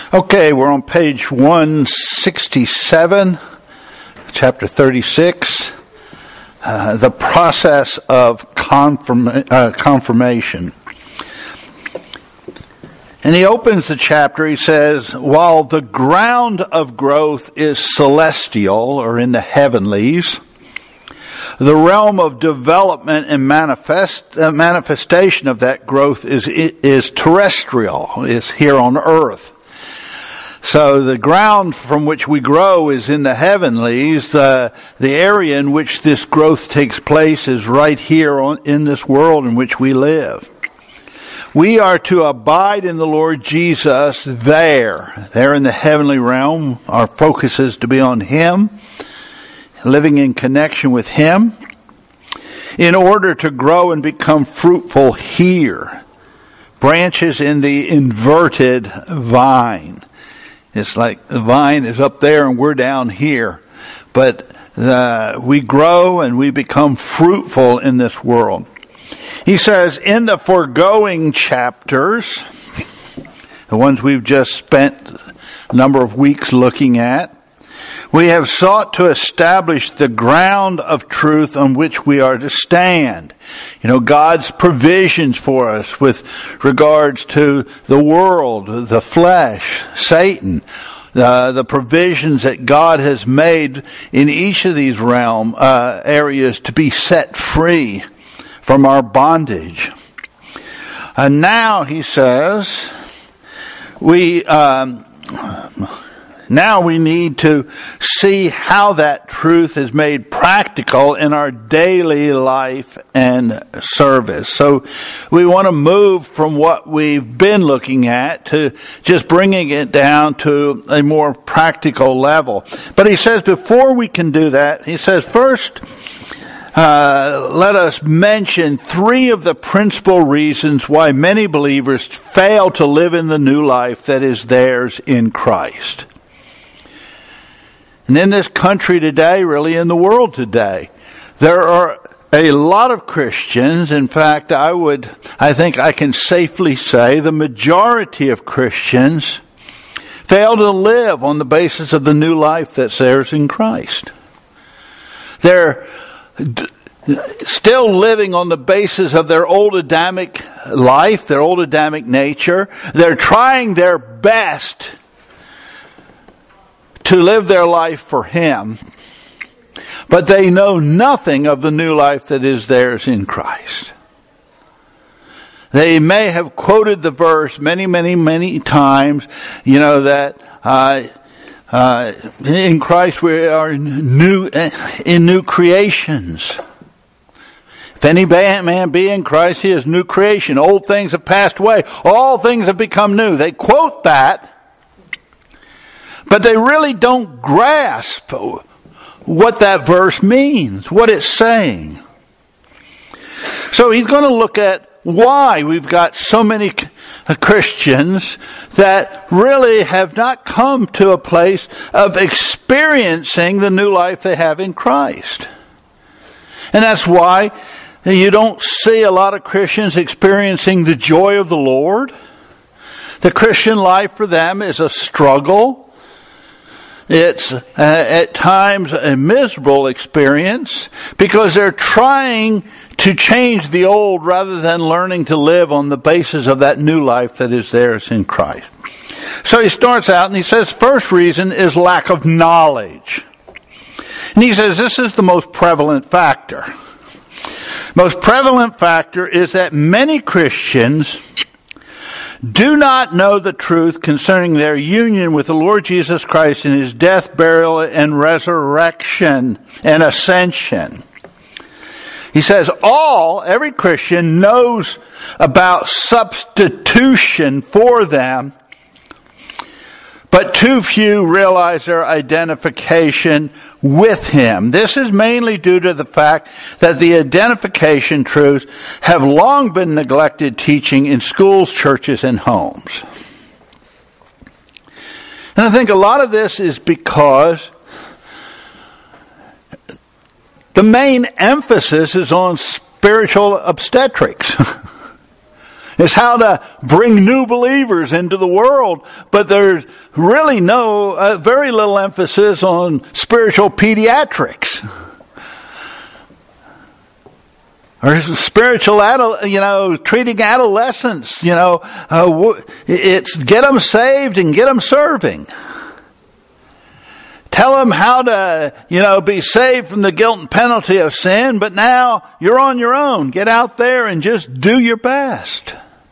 Okay, we're on page 167, chapter 36, the process of confirmation. And he opens the chapter, he says, while the ground of growth is celestial, or in the heavenlies, the realm of development and manifestation of that growth is terrestrial, is here on earth. So the ground from which we grow is in the heavenlies. The area in which this growth takes place is right here in this world in which we live. We are to abide in the Lord Jesus there in the heavenly realm. Our focus is to be on Him, living in connection with Him, in order to grow and become fruitful here. Branches in the inverted vine. It's like the vine is up there and we're down here. But we grow and we become fruitful in this world. He says, in the foregoing chapters, the ones we've just spent a number of weeks looking at, we have sought to establish the ground of truth on which we are to stand. You know, God's provisions for us with regards to the world, the flesh, Satan, the provisions that God has made in each of these areas to be set free from our bondage. And now, he says, now we need to see how that truth is made practical in our daily life and service. So we want to move from what we've been looking at to just bringing it down to a more practical level. But he says before we can do that, he says first, let us mention three of the principal reasons why many believers fail to live in the new life that is theirs in Christ. And in this country today, really in the world today, there are a lot of Christians. In fact, I think I can safely say the majority of Christians fail to live on the basis of the new life that's theirs in Christ. They're still living on the basis of their old Adamic life, their old Adamic nature. They're trying their best to live their life for Him, but they know nothing of the new life that is theirs in Christ. They may have quoted the verse many, many, many times, you know, that in Christ we are in new creations. If any man be in Christ, he is new creation. Old things have passed away. All things have become new. They quote that, but they really don't grasp what that verse means, what it's saying. So he's going to look at why we've got so many Christians that really have not come to a place of experiencing the new life they have in Christ. And that's why you don't see a lot of Christians experiencing the joy of the Lord. The Christian life for them is a struggle. It's at times a miserable experience because they're trying to change the old rather than learning to live on the basis of that new life that is theirs in Christ. So he starts out and he says, first reason is lack of knowledge. And he says this is the most prevalent factor. Most prevalent factor is that many Christians do not know the truth concerning their union with the Lord Jesus Christ in His death, burial, and resurrection and ascension. He says every Christian knows about substitution for them, but too few realize their identification with Him. This is mainly due to the fact that the identification truths have long been neglected teaching in schools, churches, and homes. And I think a lot of this is because the main emphasis is on spiritual obstetrics. It's how to bring new believers into the world. But there's really very little emphasis on spiritual pediatrics. Or spiritual, treating adolescents, it's get them saved and get them serving. Tell them how to, be saved from the guilt and penalty of sin, but now you're on your own. Get out there and just do your best.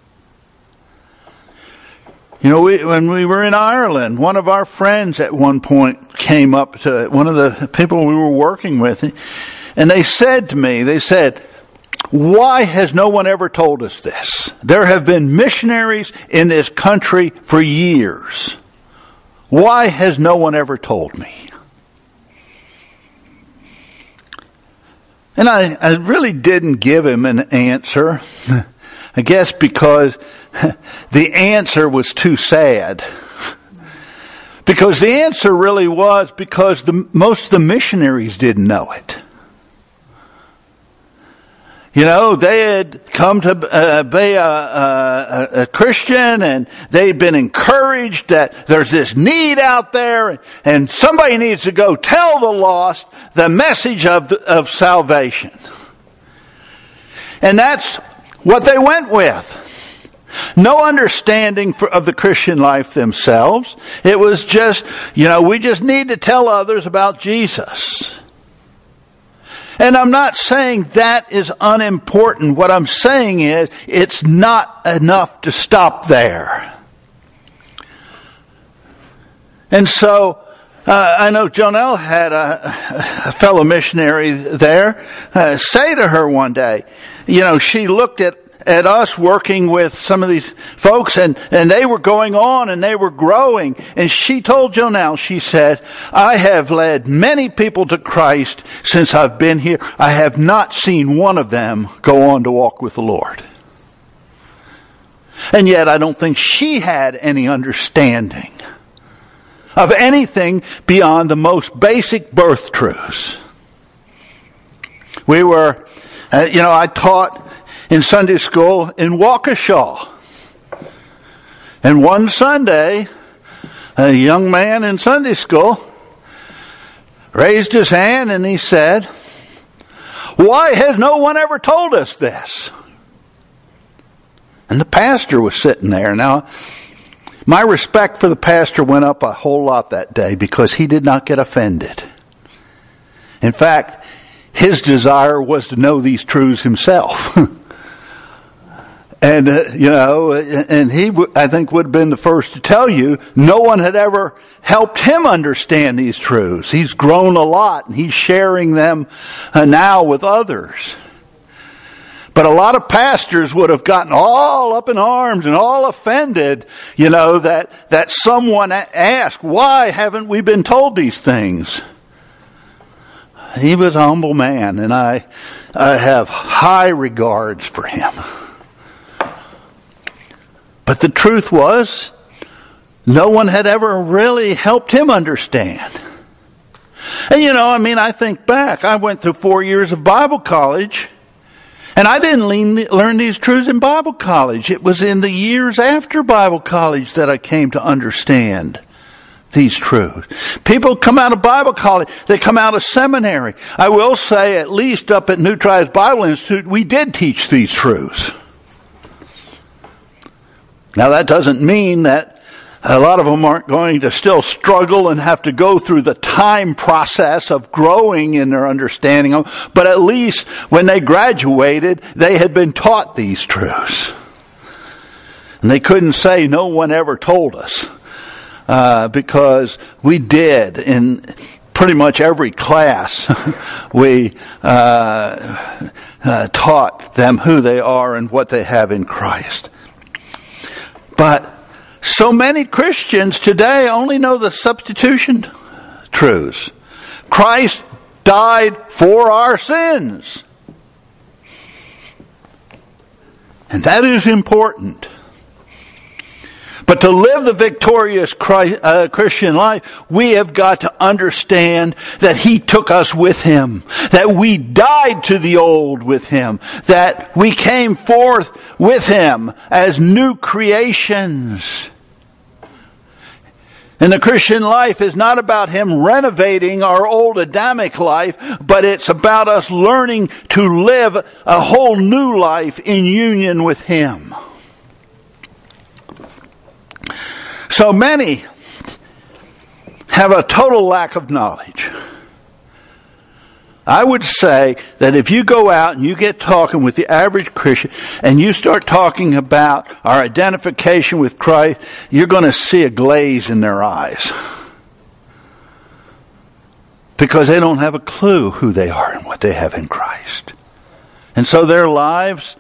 When we were in Ireland, one of our friends at one point came up to one of the people we were working with, and they said to me, why has no one ever told us this? There have been missionaries in this country for years. Why has no one ever told me? And I really didn't give him an answer. I guess because the answer was too sad. Because the answer really was because most of the missionaries didn't know it. They had come to be a Christian, and they'd been encouraged that there's this need out there, and somebody needs to go tell the lost the message of salvation. And that's what they went with. No understanding of the Christian life themselves. It was just, we just need to tell others about Jesus. And I'm not saying that is unimportant. What I'm saying is it's not enough to stop there. And so I know Jonelle had a fellow missionary there say to her one day, she looked at us working with some of these folks, and they were going on and they were growing. And she told Jonelle, she said, I have led many people to Christ since I've been here. I have not seen one of them go on to walk with the Lord. And yet I don't think she had any understanding of anything beyond the most basic birth truths. I taught in Sunday school in Waukesha. And one Sunday, a young man in Sunday school raised his hand and he said, why has no one ever told us this? And the pastor was sitting there. Now, my respect for the pastor went up a whole lot that day because he did not get offended. In fact, his desire was to know these truths himself. And, and he, I think, would have been the first to tell you, no one had ever helped him understand these truths. He's grown a lot, and he's sharing them now with others. But a lot of pastors would have gotten all up in arms and all offended, that someone asked, why haven't we been told these things? He was a humble man, and I have high regards for him. But the truth was, no one had ever really helped him understand. And I think back, I went through 4 years of Bible college, and I didn't learn these truths in Bible college. It was in the years after Bible college that I came to understand these truths. People come out of Bible college, they come out of seminary. I will say, at least up at New Tribes Bible Institute, we did teach these truths. Now that doesn't mean that a lot of them aren't going to still struggle and have to go through the time process of growing in their understanding of them, but at least when they graduated, they had been taught these truths. And they couldn't say no one ever told us, because we did in pretty much every class. We taught them who they are and what they have in Christ. But so many Christians today only know the substitution truths. Christ died for our sins. And that is important. But to live the victorious Christian life, we have got to understand that He took us with Him, that we died to the old with Him, that we came forth with Him as new creations. And the Christian life is not about Him renovating our old Adamic life, but it's about us learning to live a whole new life in union with Him. So many have a total lack of knowledge. I would say that if you go out and you get talking with the average Christian and you start talking about our identification with Christ, you're going to see a glaze in their eyes. Because they don't have a clue who they are and what they have in Christ. And so their lives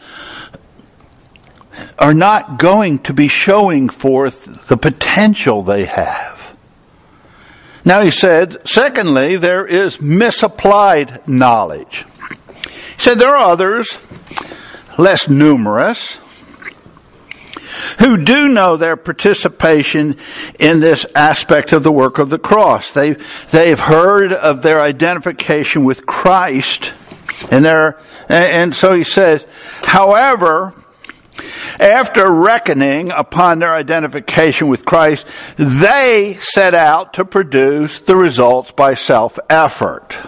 are not going to be showing forth the potential they have. Now he said, secondly, there is misapplied knowledge. He said there are others, less numerous, who do know their participation in this aspect of the work of the cross. They've heard of their identification with Christ, and so he says, however, after reckoning upon their identification with Christ, they set out to produce the results by self-effort.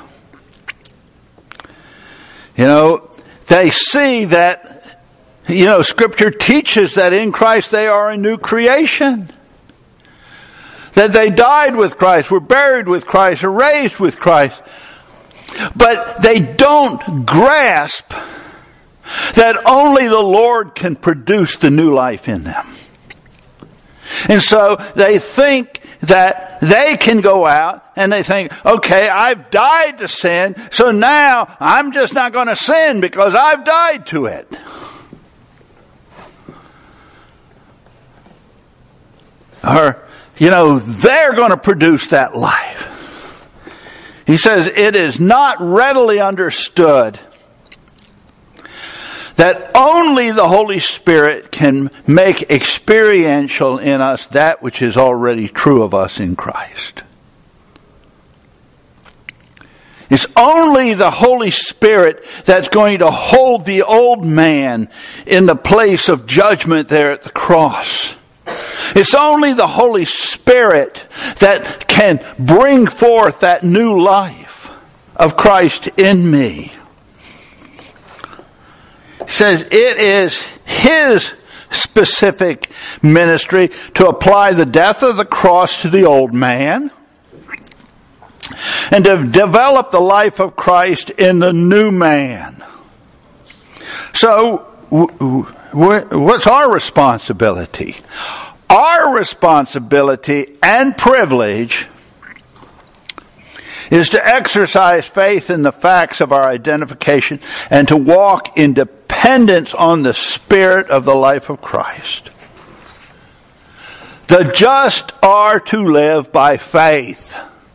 They see that, Scripture teaches that in Christ they are a new creation. That they died with Christ, were buried with Christ, are raised with Christ. But they don't grasp that only the Lord can produce the new life in them. And so they think that they can go out and they think, okay, I've died to sin, so now I'm just not going to sin because I've died to it. Or, they're going to produce that life. He says, it is not readily understood that only the Holy Spirit can make experiential in us that which is already true of us in Christ. It's only the Holy Spirit that's going to hold the old man in the place of judgment there at the cross. It's only the Holy Spirit that can bring forth that new life of Christ in me. He says it is His specific ministry to apply the death of the cross to the old man and to develop the life of Christ in the new man. So, what's our responsibility? Our responsibility and privilege is to exercise faith in the facts of our identification and to walk in dependence on the Spirit of the life of Christ. The just are to live by faith.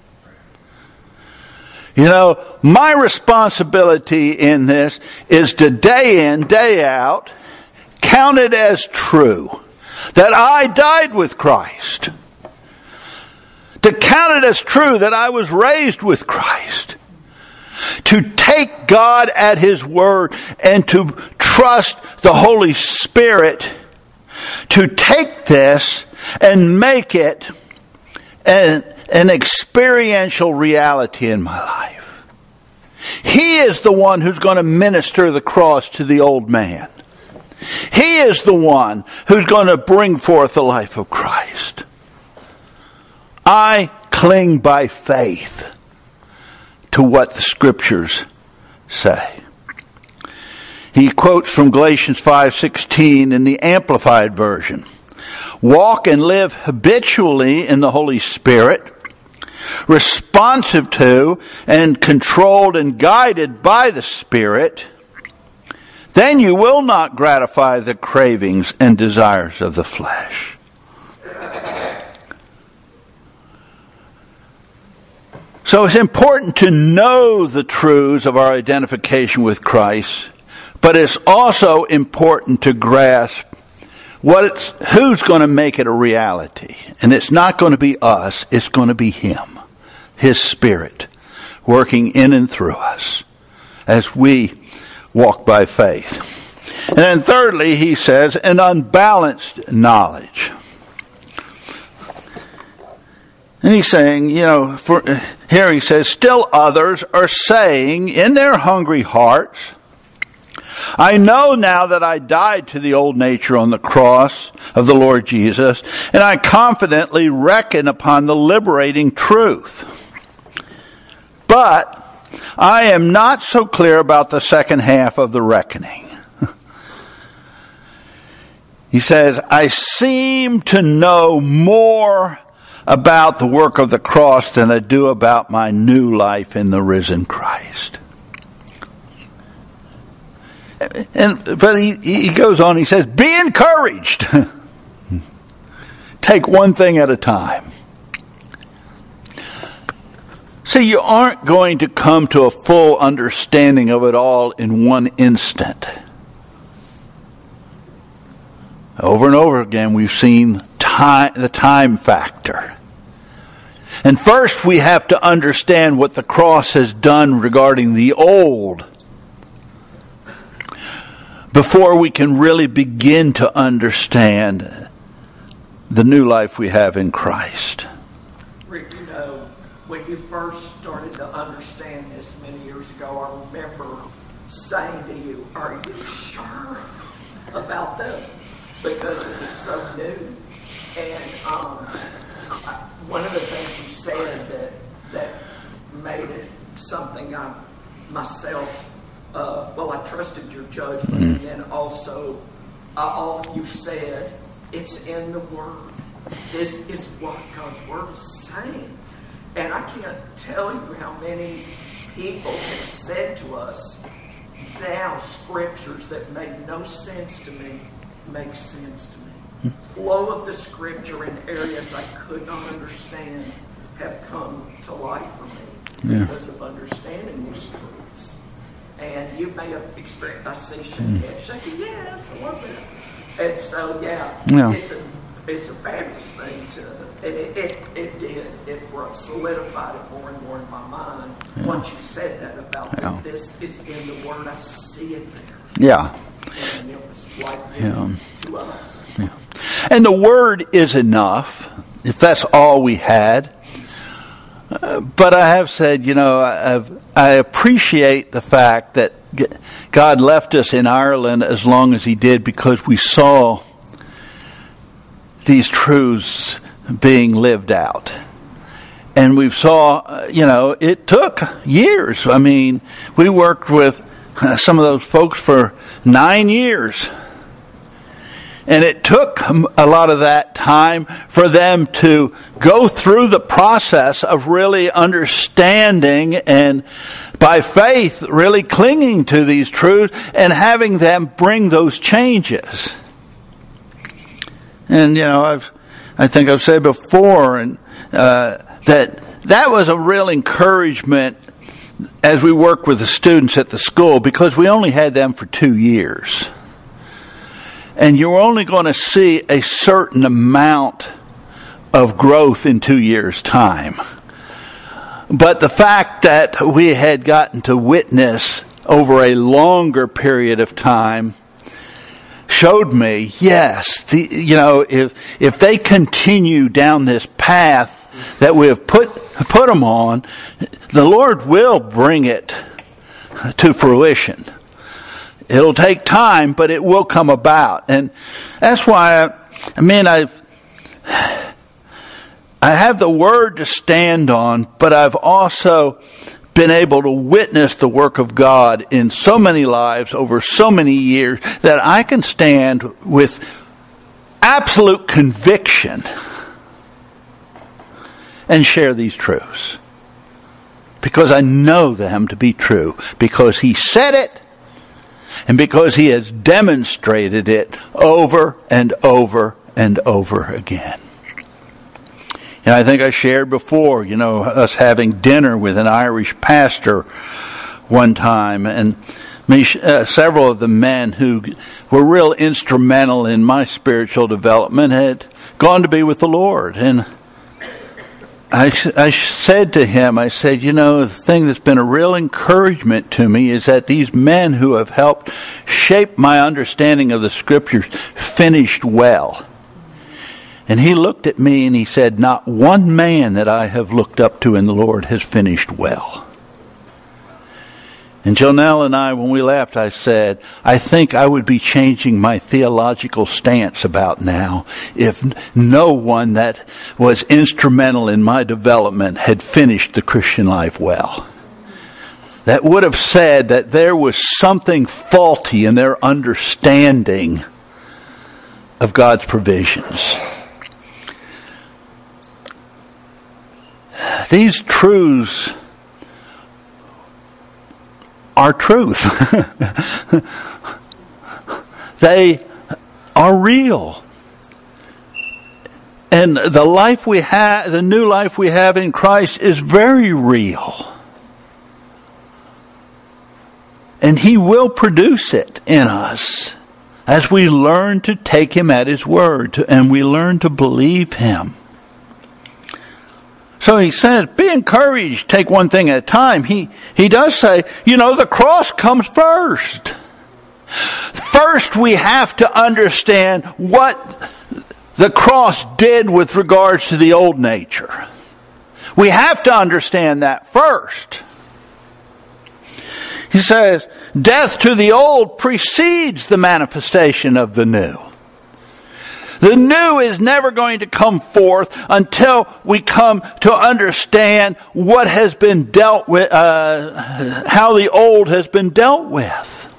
My responsibility in this is to day in, day out, count it as true that I died with Christ. To count it as true that I was raised with Christ. To take God at His word and to trust the Holy Spirit to take this and make it an experiential reality in my life. He is the one who's going to minister the cross to the old man. He is the one who's going to bring forth the life of Christ. I cling by faith to what the Scriptures say. He quotes from Galatians 5:16 in the Amplified Version. Walk and live habitually in the Holy Spirit, responsive to and controlled and guided by the Spirit. Then you will not gratify the cravings and desires of the flesh. So it's important to know the truths of our identification with Christ, but it's also important to grasp who's going to make it a reality? And it's not going to be us. It's going to be Him, His Spirit, working in and through us as we walk by faith. And then thirdly, he says, an unbalanced knowledge. And he's saying, here he says, still others are saying in their hungry hearts, I know now that I died to the old nature on the cross of the Lord Jesus, and I confidently reckon upon the liberating truth. But I am not so clear about the second half of the reckoning. He says, I seem to know more about the work of the cross than I do about my new life in the risen Christ. But he goes on, he says, be encouraged. Take one thing at a time. See, you aren't going to come to a full understanding of it all in one instant. Over and over again, we've seen the time factor. And first we have to understand what the cross has done regarding the old before we can really begin to understand the new life we have in Christ. Rick, when you first started to understand this many years ago, I remember saying to you, are you sure about this? Because it was so new. And one of the things you said that made it something I myself, I trusted your judgment. And then also, all you said, it's in the Word. This is what God's Word is saying. And I can't tell you how many people have said to us, now scriptures that made no sense to me make sense to me. Flow of the Scripture in areas I could not understand have come to light for me because of understanding these truths. And you may have experienced, I see shaking, yes, I love that. And so, it's a fabulous thing it solidified it more and more in my mind. Once you said that about this is in the Word, I see it there. Yeah. And it was like to us. Yeah. And the Word is enough, if that's all we had. But I have said, I appreciate the fact that God left us in Ireland as long as He did, because we saw these truths being lived out. And we saw, it took years. I mean, we worked with some of those folks for 9 years. And it took a lot of that time for them to go through the process of really understanding and by faith really clinging to these truths and having them bring those changes. And, I think I've said before and that was a real encouragement as we worked with the students at the school, because we only had them for 2 years. And you're only going to see a certain amount of growth in 2 years' time. But the fact that we had gotten to witness over a longer period of time showed me, yes, if they continue down this path that we have put them on, the Lord will bring it to fruition. It'll take time, but it will come about. And that's why, I have the Word to stand on, but I've also been able to witness the work of God in so many lives over so many years that I can stand with absolute conviction and share these truths. Because I know them to be true. Because He said it, and because He has demonstrated it over and over and over again. And I think I shared before, us having dinner with an Irish pastor one time. And Several of the men who were real instrumental in my spiritual development had gone to be with the Lord. And I said to him, I said, the thing that's been a real encouragement to me is that these men who have helped shape my understanding of the Scriptures finished well. And he looked at me and he said, not one man that I have looked up to in the Lord has finished well. And Jonelle and I, when we left, I said, I think I would be changing my theological stance about now if no one that was instrumental in my development had finished the Christian life well. That would have said that there was something faulty in their understanding of God's provisions. These truths are truth. They are real. And the life we have, the new life we have in Christ is very real. And He will produce it in us as we learn to take Him at His word and we learn to believe Him. So he says, be encouraged, take one thing at a time. He does say, the cross comes first. First we have to understand what the cross did with regards to the old nature. We have to understand that first. He says, death to the old precedes the manifestation of the new. The new is never going to come forth until we come to understand what has been dealt with, how the old has been dealt with.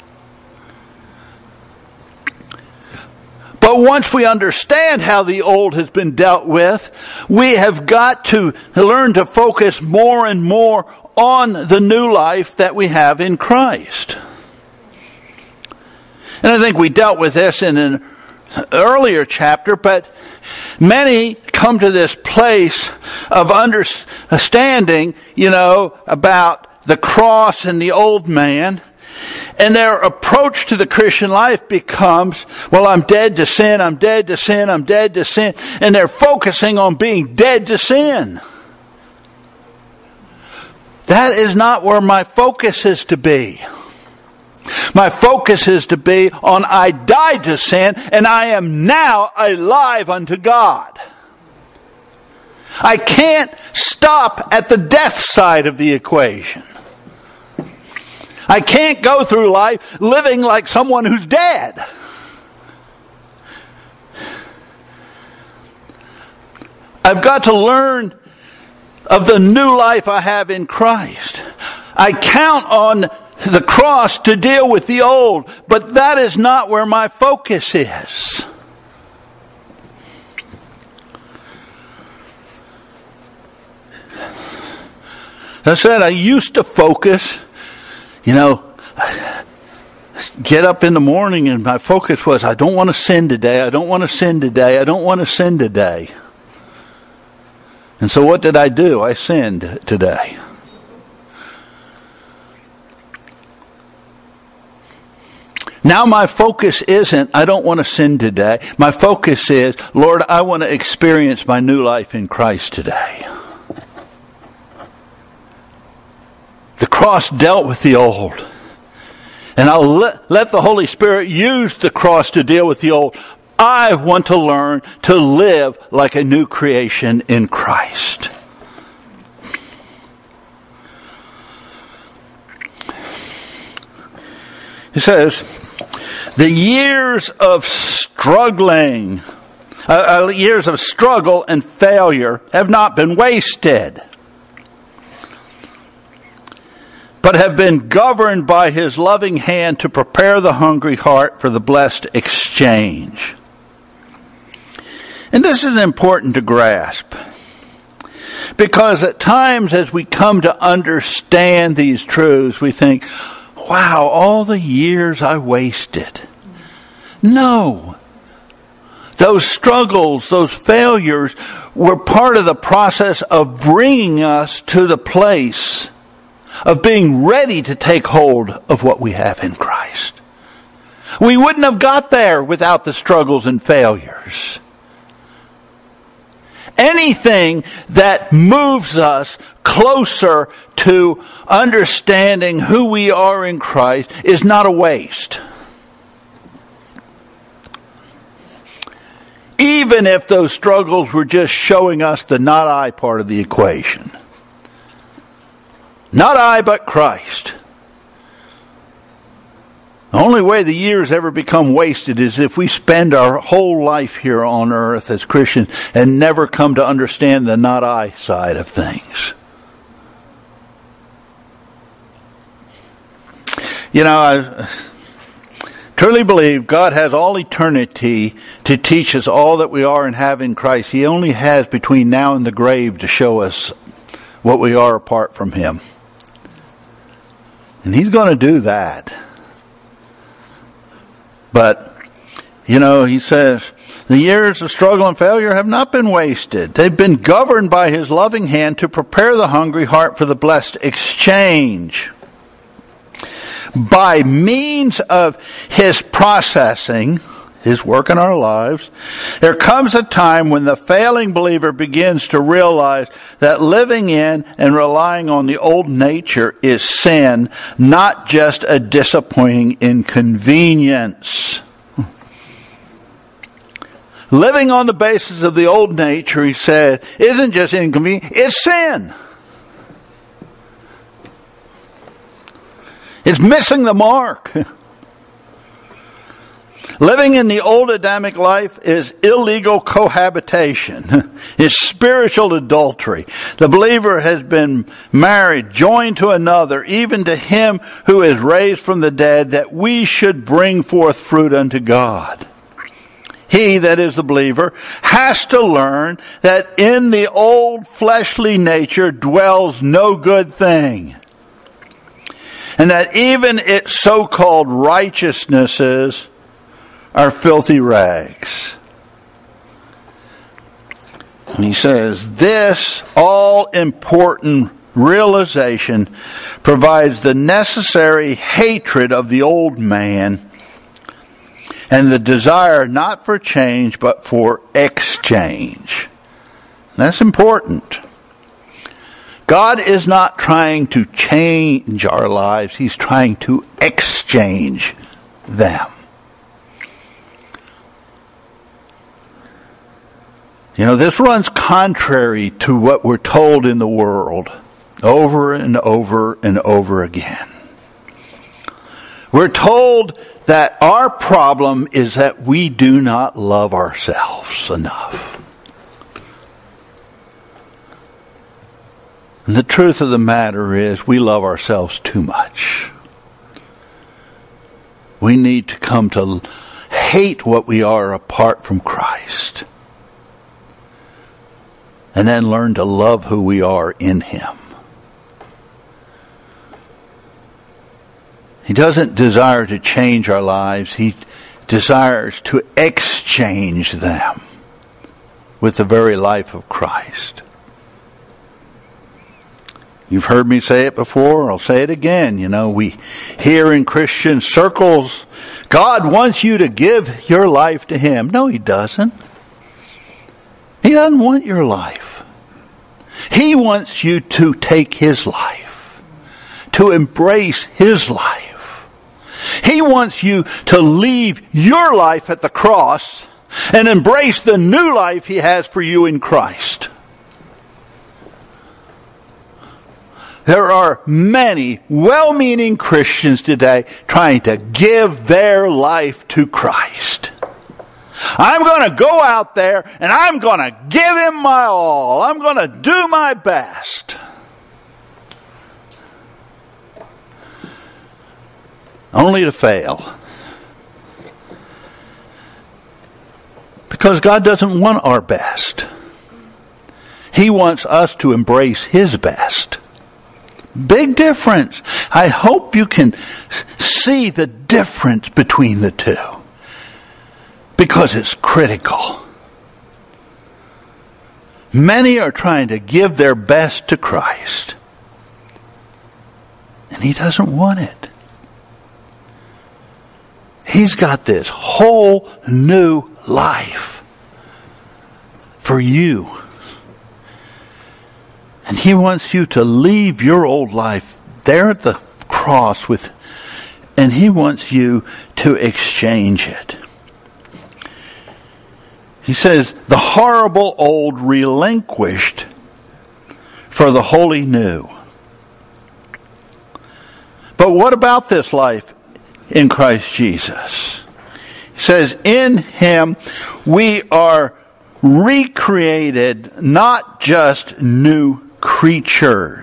But once we understand how the old has been dealt with, we have got to learn to focus more and more on the new life that we have in Christ. And I think we dealt with this in an earlier chapter, but many come to this place of understanding, about the cross and the old man, and their approach to the Christian life becomes, well, I'm dead to sin, I'm dead to sin, I'm dead to sin, and they're focusing on being dead to sin. That is not where my focus is to be. My focus is to be on I died to sin and I am now alive unto God. I can't stop at the death side of the equation. I can't go through life living like someone who's dead. I've got to learn of the new life I have in Christ. I count on the cross to deal with the old, but that is not where my focus is. As I said, I used to focus, get up in the morning and my focus was, I don't want to sin today, I don't want to sin today, I don't want to sin today. And so what did I do? I sinned today. Now my focus isn't, I don't want to sin today. My focus is, Lord, I want to experience my new life in Christ today. The cross dealt with the old. And I'll let the Holy Spirit use the cross to deal with the old. I want to learn to live like a new creation in Christ. He says, the years of struggling, years of struggle and failure have not been wasted, but have been governed by His loving hand to prepare the hungry heart for the blessed exchange. And this is important to grasp, because at times as we come to understand these truths, we think, wow, all the years I wasted. No. Those struggles, those failures were part of the process of bringing us to the place of being ready to take hold of what we have in Christ. We wouldn't have got there without the struggles and failures. Anything that moves us closer to understanding who we are in Christ is not a waste. Even if those struggles were just showing us the not I part of the equation. Not I, but Christ. The only way the years ever become wasted is if we spend our whole life here on earth as Christians and never come to understand the not I side of things. You know, I truly believe God has all eternity to teach us all that we are and have in Christ. He only has between now and the grave to show us what we are apart from Him. And He's going to do that. But, you know, He says, the years of struggle and failure have not been wasted. They've been governed by His loving hand to prepare the hungry heart for the blessed exchange. By means of His processing, His work in our lives, there comes a time when the failing believer begins to realize that living in and relying on the old nature is sin, not just a disappointing inconvenience. Living on the basis of the old nature, he said, isn't just inconvenient, it's sin. It's missing the mark. Living in the old Adamic life is illegal cohabitation. It's spiritual adultery. The believer has been married, joined to another, even to Him who is raised from the dead, that we should bring forth fruit unto God. He, that is the believer, has to learn that in the old fleshly nature dwells no good thing. And that even its so-called righteousnesses are filthy rags. And he says, this all-important realization provides the necessary hatred of the old man and the desire not for change but for exchange. That's important. God is not trying to change our lives. He's trying to exchange them. You know, this runs contrary to what we're told in the world over and over and over again. We're told that our problem is that we do not love ourselves enough. And the truth of the matter is we love ourselves too much. We need to come to hate what we are apart from Christ. And then learn to love who we are in Him. He doesn't desire to change our lives. He desires to exchange them with the very life of Christ. You've heard me say it before. I'll say it again. You know, we hear in Christian circles, God wants you to give your life to Him. No, He doesn't. He doesn't want your life. He wants you to take His life, to embrace His life. He wants you to leave your life at the cross and embrace the new life He has for you in Christ. There are many well-meaning Christians today trying to give their life to Christ. I'm going to go out there and I'm going to give Him my all. I'm going to do my best. Only to fail. Because God doesn't want our best. He wants us to embrace His best. Big difference. I hope you can see the difference between the two. Because it's critical. Many are trying to give their best to Christ. And he doesn't want it. He's got this whole new life for you. And he wants you to leave your old life there at the cross and he wants you to exchange it. He says, the horrible old relinquished for the holy new. But what about this life in Christ Jesus? He says, in him we are recreated, not just new creatures.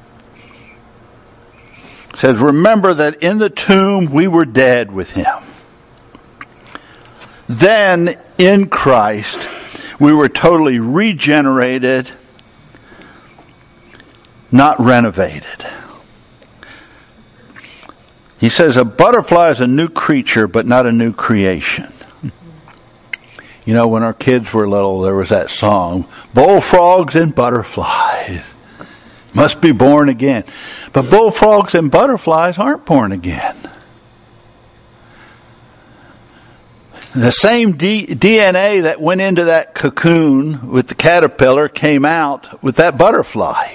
It says, remember that in the tomb we were dead with him. Then in Christ we were totally regenerated, not renovated. He says a butterfly is a new creature, but not a new creation. You know, when our kids were little, there was that song, bullfrogs and butterflies must be born again. But bullfrogs and butterflies aren't born again. The same DNA that went into that cocoon with the caterpillar came out with that butterfly.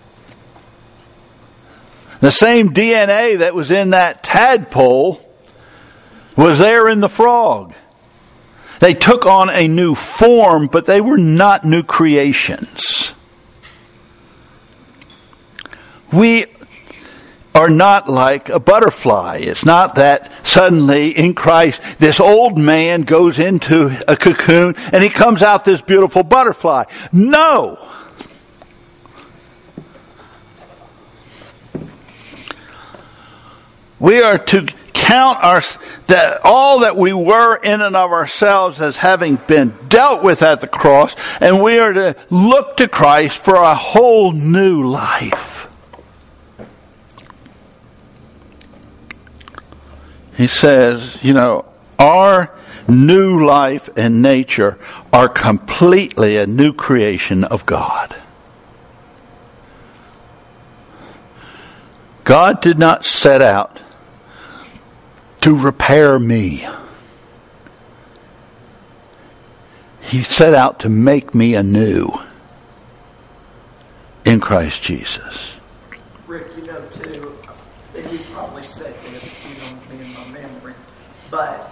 The same DNA that was in that tadpole was there in the frog. They took on a new form, but they were not new creations. We are not like a butterfly. It's not that suddenly in Christ this old man goes into a cocoon and he comes out this beautiful butterfly. No! We are to count all that we were in and of ourselves as having been dealt with at the cross, and we are to look to Christ for a whole new life. He says, our new life and nature are completely a new creation of God. God did not set out to repair me. He set out to make me anew in Christ Jesus. Rick, too, and you probably said this, in my memory, but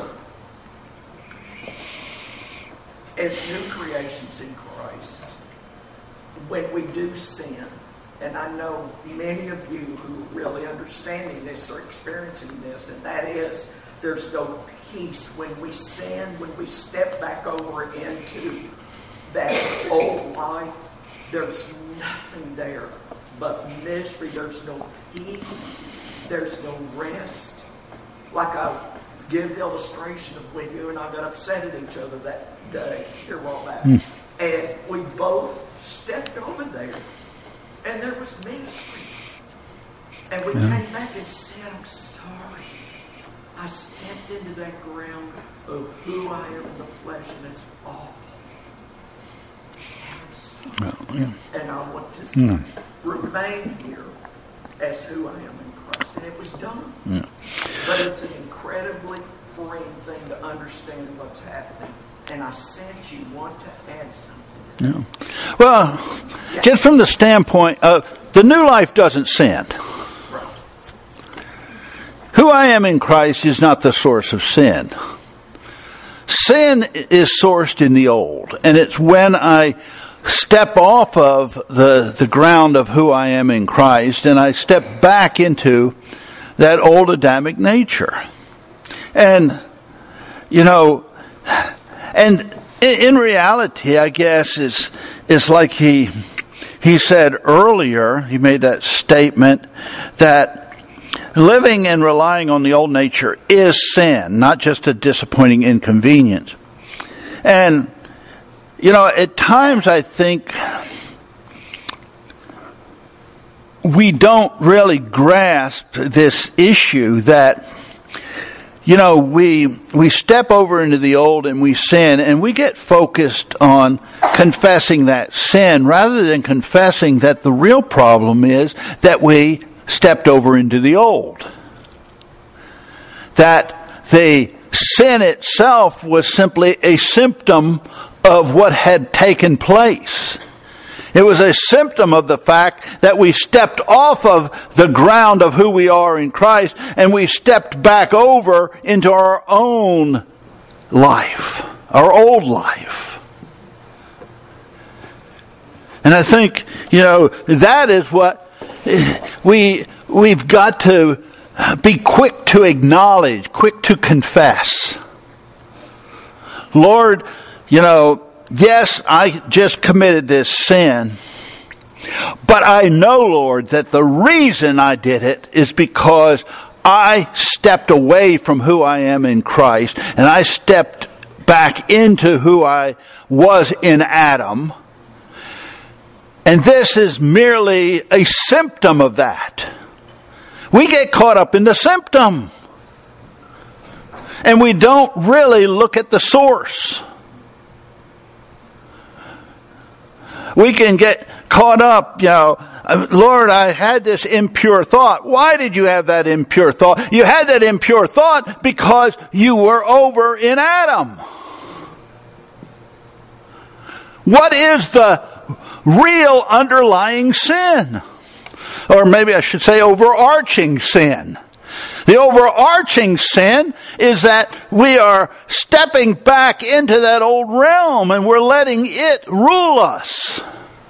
as new creations in Christ, when we do sin, and I know many of you who are really understanding this are experiencing this, and that is, there's no peace when we sin, when we step back over into that old life. There's nothing there but misery. There's no peace. There's no rest. Like I give the illustration of when you and I got upset at each other that day. Here we're all at. And we both stepped over there. And there was misery. And we came back and said, I'm sorry. I stepped into that ground of who I am in the flesh, and it's awful. And I'm sorry. And I want to remain here as who I am in Christ. And it was done. But it's an incredibly freeing thing to understand what's happening. And I sense you want to add something. Yeah. Well, just from the standpoint of the new life doesn't sin. Who I am in Christ is not the source of sin. Sin is sourced in the old, and it's when I step off of the ground of who I am in Christ and I step back into that old Adamic nature. And, and in reality, I guess, is like he said earlier, he made that statement that living and relying on the old nature is sin, not just a disappointing inconvenience. And, at times I think we don't really grasp this issue that we step over into the old and we sin, and we get focused on confessing that sin rather than confessing that the real problem is that we stepped over into the old. That the sin itself was simply a symptom of what had taken place. It was a symptom of the fact that we stepped off of the ground of who we are in Christ and we stepped back over into our own life, our old life. And I think, that is what we've got to be quick to acknowledge, quick to confess. Lord, yes, I just committed this sin, but I know, Lord, that the reason I did it is because I stepped away from who I am in Christ, and I stepped back into who I was in Adam. And this is merely a symptom of that. We get caught up in the symptom. And we don't really look at the source. We can get caught up, Lord, I had this impure thought. Why did you have that impure thought? You had that impure thought because you were over in Adam. What is the real underlying sin? Or maybe I should say overarching sin. The overarching sin is that we are stepping back into that old realm and we're letting it rule us.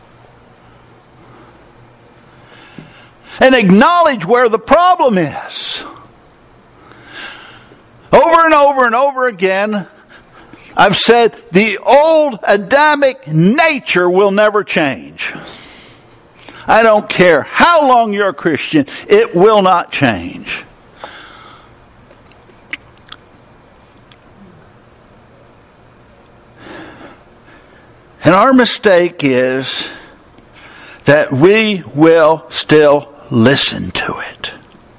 And acknowledge where the problem is. Over and over and over again, I've said the old Adamic nature will never change. I don't care how long you're a Christian, it will not change. And our mistake is that we will still listen to it.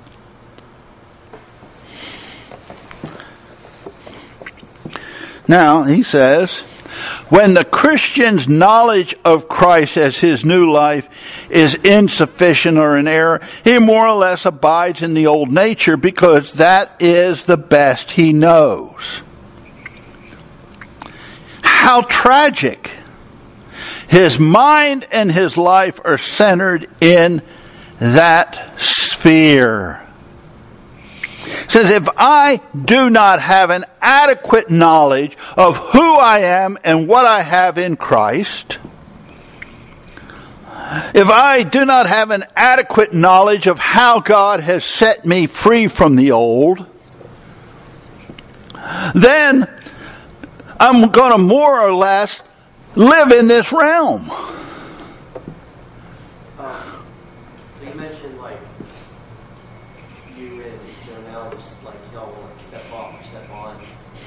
Now, he says, when the Christian's knowledge of Christ as his new life is insufficient or in error, he more or less abides in the old nature because that is the best he knows. How tragic! His mind and his life are centered in that sphere. It says, if I do not have an adequate knowledge of who I am and what I have in Christ, if I do not have an adequate knowledge of how God has set me free from the old, then I'm going to more or less live in this realm. So you mentioned you and Jonelle just y'all will step off or step on.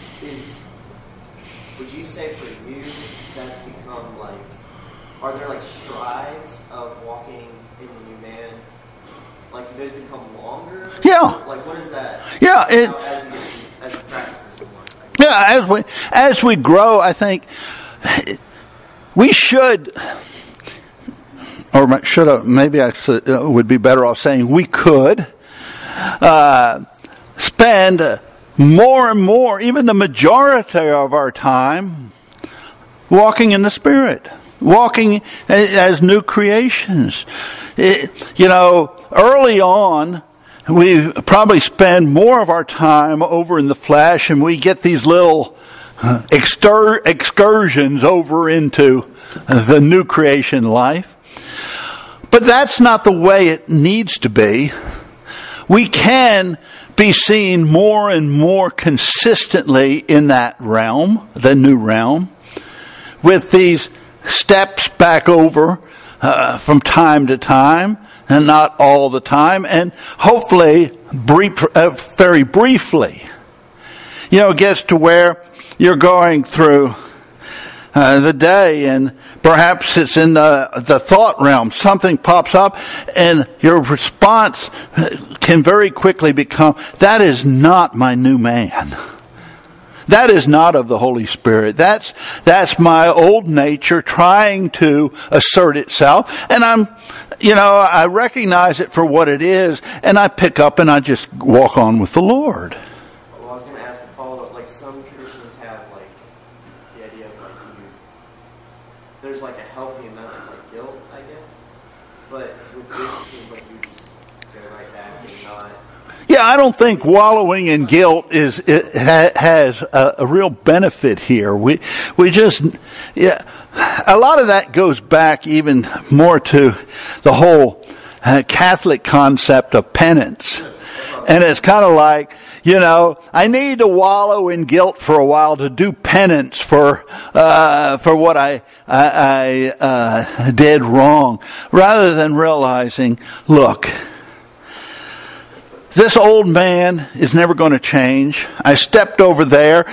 Would you say for you that's become are there strides of walking in the new man? Do those become longer? Yeah. What is that? Yeah. As you practice this more. Yeah. As we grow, I think we should, or should have, maybe I would be better off saying we could spend more and more, even the majority of our time, walking in the Spirit, walking as new creations. Early on, we probably spend more of our time over in the flesh, and we get these little excursions over into the new creation life. But that's not the way it needs to be. We can be seen more and more consistently in that realm, the new realm, with these steps back over from time to time, and not all the time, and hopefully very briefly. It gets to where you're going through the day, and perhaps it's in the thought realm. Something pops up, and your response can very quickly become, that is not my new man. That is not of the Holy Spirit. That's my old nature trying to assert itself. And I recognize it for what it is, and I pick up and I just walk on with the Lord. Well, I was going to ask a follow-up. Like, some traditions have, like, the idea of, like, there's, like, a healthy amount of, like, guilt, I guess. But with this, it seems like you just go right back and not... Yeah, I don't think wallowing in guilt has a real benefit here. We just, a lot of that goes back even more to the whole Catholic concept of penance. And it's kind of like, I need to wallow in guilt for a while to do penance for what I did wrong, rather than realizing, look, this old man is never going to change. I stepped over there,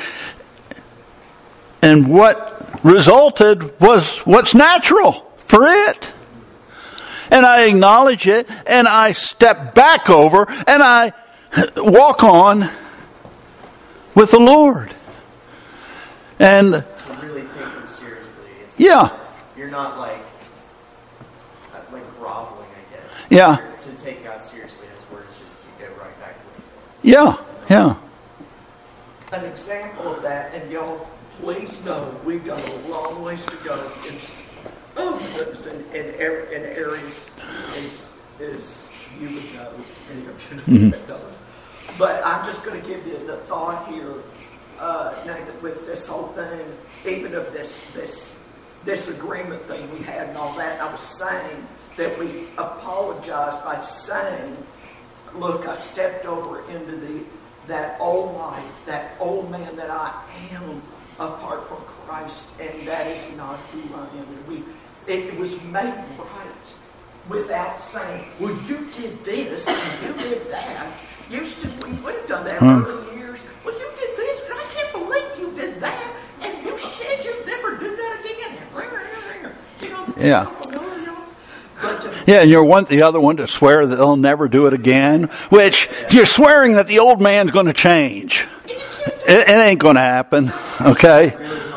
and what resulted was what's natural for it. And I acknowledge it, and I step back over, and I walk on with the Lord. And to really take him seriously. You're not like groveling, I guess. Yeah. To take God seriously in his words, just to go right back to what he says. Yeah. An example of that, and y'all please know we've got a long ways to go. It's in areas as you would know, any of you know. But I'm just going to give you the thought here, Nathan, with this whole thing, even of this agreement thing we had and all that. I was saying that we apologized by saying, look, I stepped over into that old life, that old man that I am apart from Christ, and that is not who I am. And it was made right without saying, well, you did this and you did that. We would have done that early years. Well, you did this, and I can't believe you did that, and you said you'd never do that again. Yeah. And you're the other one to swear that they'll never do it again, which you're swearing that the old man's going to change. It ain't going to happen, okay?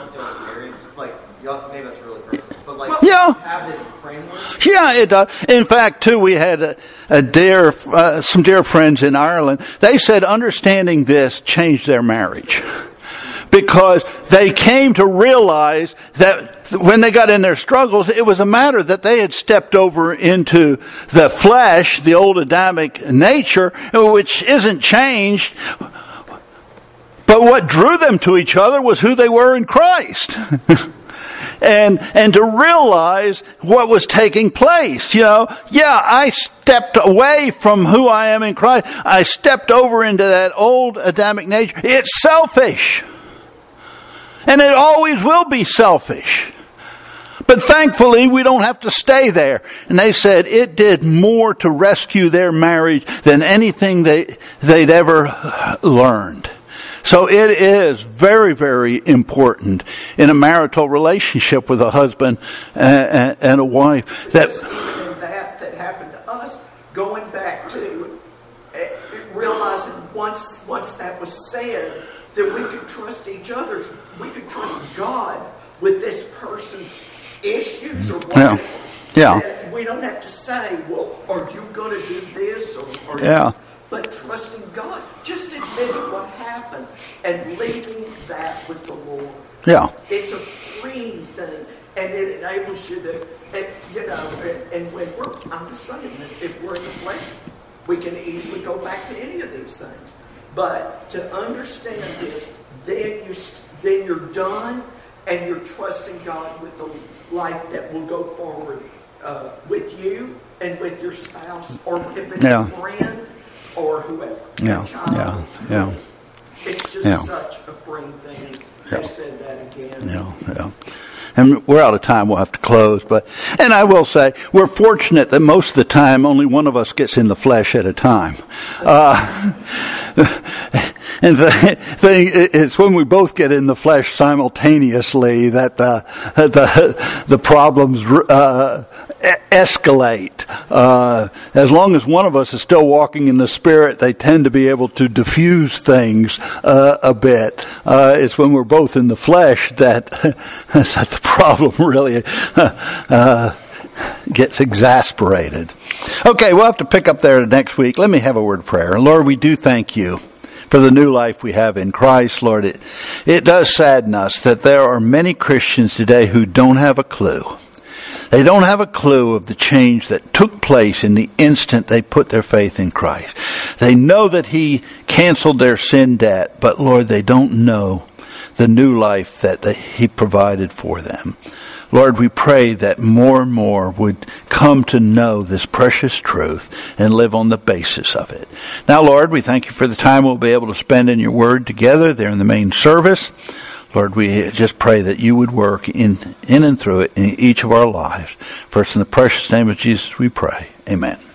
Maybe that's really personal, but have this framework. Yeah, it does. In fact, too, we had some dear friends in Ireland. They said understanding this changed their marriage, because they came to realize that when they got in their struggles, it was a matter that they had stepped over into the flesh, the old Adamic nature, which isn't changed. But what drew them to each other was who they were in Christ. And to realize what was taking place. I stepped away from who I am in Christ. I stepped over into that old Adamic nature. It's selfish. And it always will be selfish. But thankfully, we don't have to stay there. And they said it did more to rescue their marriage than anything they'd ever learned. So it is very, very important in a marital relationship with a husband and a wife. That happened to us, going back to realizing once that was said, that we could trust each other. We could trust God with this person's issues or whatever. Yeah. We don't have to say, well, are you going to do this? But trusting God, just admitting what happened and leaving that with the Lord. Yeah. It's a freeing thing, and it enables you to, and when I'm just saying that if we're in the flesh, we can easily go back to any of these things. But to understand this, then you're done, and you're trusting God with the life that will go forward with you and with your spouse, or if it's a friend or whoever. Yeah. It's just such a freeing thing. I said that again. Yeah. And we're out of time. We'll have to close. And I will say, we're fortunate that most of the time only one of us gets in the flesh at a time. And it's when we both get in the flesh simultaneously that the problems escalate. As long as one of us is still walking in the Spirit, they tend to be able to diffuse things a bit. It's when we're both in the flesh that the problem really gets exasperated. Okay, we'll have to pick up there next week. Let me have a word of prayer. Lord, we do thank you for the new life we have in Christ. Lord, it does sadden us that there are many Christians today who don't have a clue. They don't have a clue of the change that took place in the instant they put their faith in Christ. They know that He canceled their sin debt, but Lord, they don't know the new life that He provided for them. Lord, we pray that more and more would come to know this precious truth and live on the basis of it. Now, Lord, we thank you for the time we'll be able to spend in your word together there in the main service. Lord, we just pray that you would work in and through it in each of our lives. First, in the precious name of Jesus, we pray. Amen.